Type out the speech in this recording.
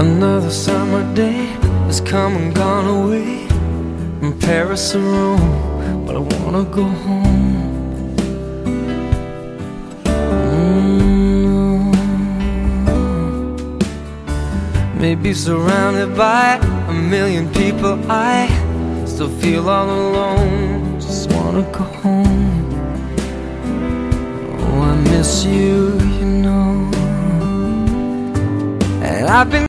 Another summer day has come and gone away, from Paris or Rome, but I wanna go home. Maybe surrounded by a million people, I still feel all alone. Just wanna go home. Oh, I miss you, you know. And I've been